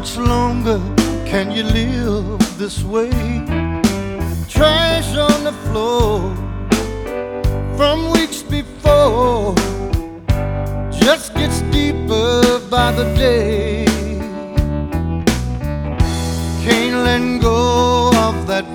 much longer can you live this way? Trash on the floor from weeks before just gets deeper by the day. Can't let go of that